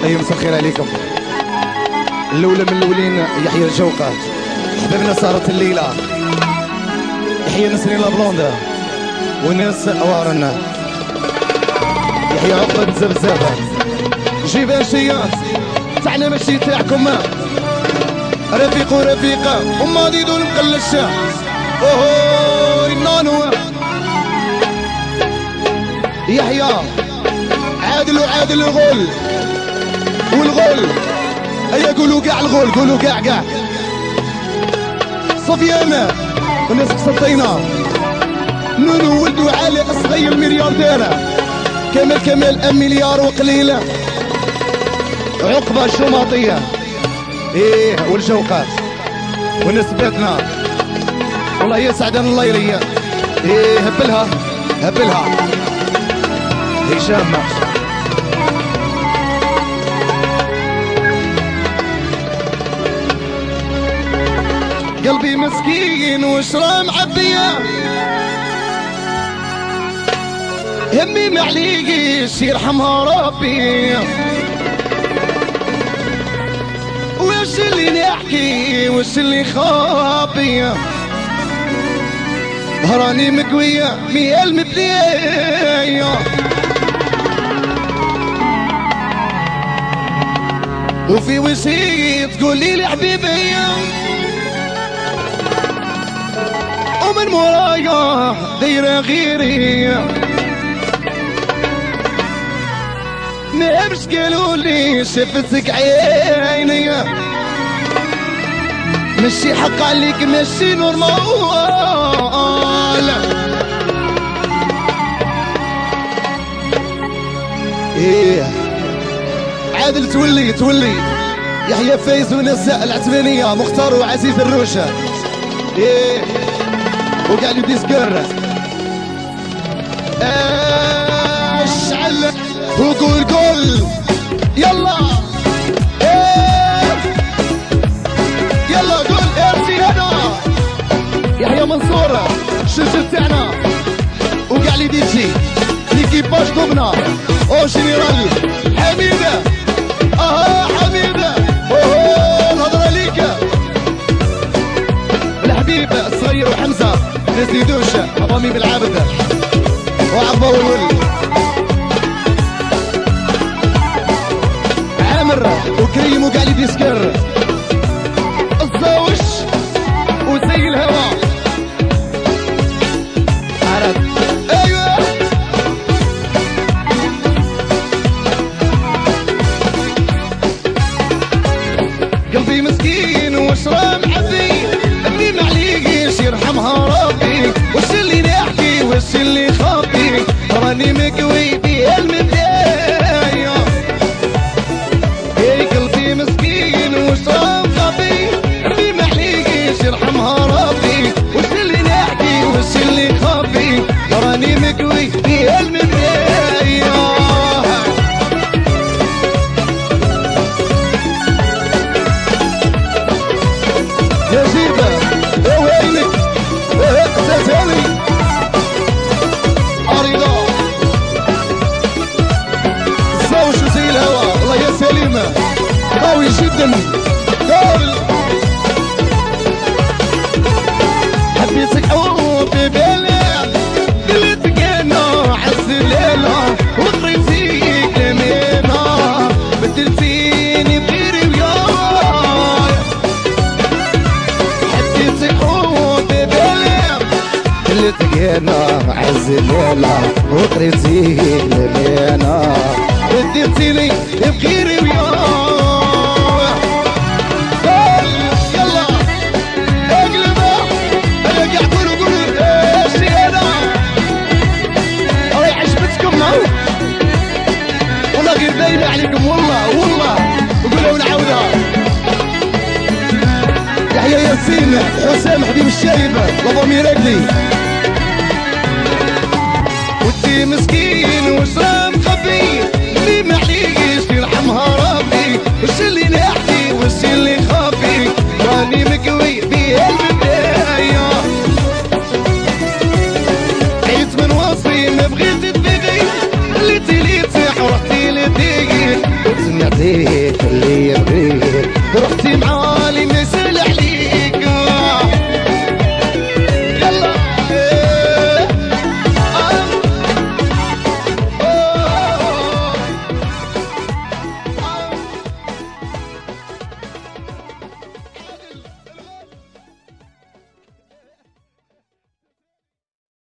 اي مساء الخير عليكم. الاولى من الاولين يحيى الجوقه، حبابنا صارت الليله، يحيى نسرين لابلوندا وناس اوارنا، يحيى عقبه بزبزابه، جيبان شيات تاعنا ماشي تاعكم، رفيق ورفيقه وما ديدو المقلشه، اوه النانو يحيى عادل وعادل الغول والغول، هيا قولوا كاع الغول، قولوا كاع صفيانة والناس قصدينا، نونو ولدو علي الصغير الملياردير، كمال مليار وقليلة، عقبة الشماطية ايه والجوقات والناس باتنا، والله يسعدنا الله يريا، ايه هبلها هشام قلبي مسكين وشرا معبية، همي معليقيش يرحمها ربي، وش اللي نحكي وش اللي خابي، هراني مقوية مية المبلية، وفي وشي تقولي لي حبيبي، ومن مورايا دايرة غيري، نمش قالوا لي شفتك عيني، مشي حق عليك مشي نورمال، ايه عادل تولي يحيى فايز ونساء العتبانية، مختار وعزيز الروشة، ايه وقاعد يديسكر اشعل وقول يلا ايه يلا قول ارسي هنا يحيى منصور الشجر تاعنا، وقاعد يديسي ليكيباج دومنا او جنرال حميدة، حميدة الهضرة ليك الحبيب الصغير وحمزة نزيدوش عظامي بالعابدة وعبا والولد عامر وكريم وقاعد يسكر الزوج وزي الهوا عرب ايوه قلبي مسكين وشرا معبي، امي معليقيش يرحمها ربي، وش اللي نحكي وش اللي خبي، راني مقوي بيه المبداية، اي قلبي مسكين وشرا غبي، امي معليقيش يرحمها ربي، وش اللي نحكي وش اللي خبي، راني مقوي بيه المبداية، يا جيبة يا ويلك يا قتلتني عريضة الزوج زي الهوا، الله يا سليمة قوي جدا قابل، حبيتك حبي بالك قلتك انا عز الليلة، وقريت فيك لمينا بدلتيني بغيري وياي، قلتك انا عز الليلة وقريت فيك لمينا بدلتيني بغيري وياي، يلا اقلبها انا قاعد قول ايش انا الله عجبتكم والله غير باينة عليكم، والله قولوا ونعاودها، يحيى ياسين حسام حبيب الشايبة لضمي رجلي، ودي مسكين وشرا مخبي، اللي معليقيش يرحمها ربي، وش اللي نحكي وش اللي خبي، راني مقوي بيه البداية، عيت من وصفي ما بغيت تبغي، اللي تليت ورحتي لديك وسمعتي اللي